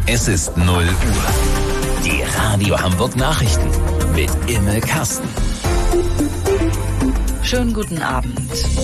Es ist 0 Uhr. Die Radio Hamburg Nachrichten mit Imme Kasten. Schönen guten Abend.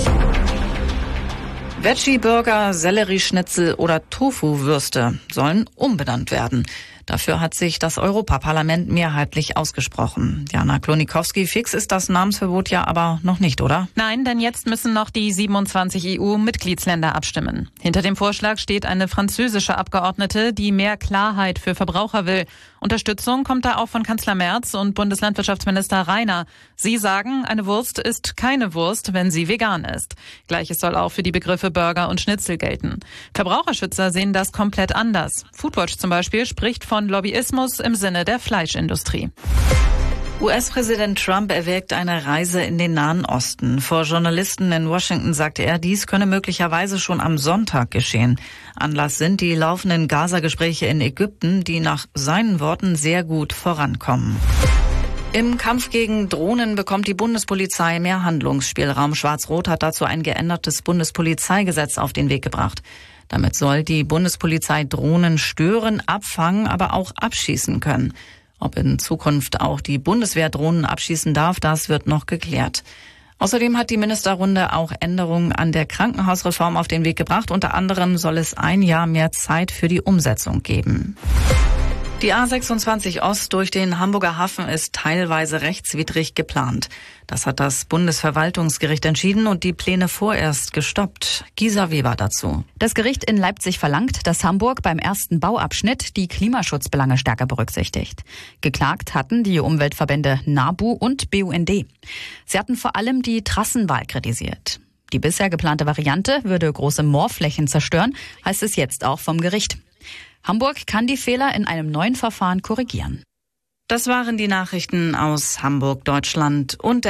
Veggie-Burger, Sellerieschnitzel oder Tofu-Würste sollen umbenannt werden. Dafür hat sich das Europaparlament mehrheitlich ausgesprochen. Jana Klonikowski, fix ist das Namensverbot ja aber noch nicht, oder? Nein, denn jetzt müssen noch die 27 EU-Mitgliedsländer abstimmen. Hinter dem Vorschlag steht eine französische Abgeordnete, die mehr Klarheit für Verbraucher will. Unterstützung kommt da auch von Kanzler Merz und Bundeslandwirtschaftsminister Rainer. Sie sagen, eine Wurst ist keine Wurst, wenn sie vegan ist. Gleiches soll auch für die Begriffe Burger und Schnitzel gelten. Verbraucherschützer sehen das komplett anders. Foodwatch zum Beispiel spricht von Lobbyismus im Sinne der Fleischindustrie. US-Präsident Trump erwägt eine Reise in den Nahen Osten. Vor Journalisten in Washington sagte er, dies könne möglicherweise schon am Sonntag geschehen. Anlass sind die laufenden Gaza-Gespräche in Ägypten, die nach seinen Worten sehr gut vorankommen. Im Kampf gegen Drohnen bekommt die Bundespolizei mehr Handlungsspielraum. Schwarz-Rot hat dazu ein geändertes Bundespolizeigesetz auf den Weg gebracht. Damit soll die Bundespolizei Drohnen stören, abfangen, aber auch abschießen können. Ob in Zukunft auch die Bundeswehr Drohnen abschießen darf, das wird noch geklärt. Außerdem hat die Ministerrunde auch Änderungen an der Krankenhausreform auf den Weg gebracht. Unter anderem soll es ein Jahr mehr Zeit für die Umsetzung geben. Die A26 Ost durch den Hamburger Hafen ist teilweise rechtswidrig geplant. Das hat das Bundesverwaltungsgericht entschieden und die Pläne vorerst gestoppt. Gisa Weber dazu. Das Gericht in Leipzig verlangt, dass Hamburg beim ersten Bauabschnitt die Klimaschutzbelange stärker berücksichtigt. Geklagt hatten die Umweltverbände NABU und BUND. Sie hatten vor allem die Trassenwahl kritisiert. Die bisher geplante Variante würde große Moorflächen zerstören, heißt es jetzt auch vom Gericht. Hamburg kann die Fehler in einem neuen Verfahren korrigieren. Das waren die Nachrichten aus Hamburg, Deutschland und der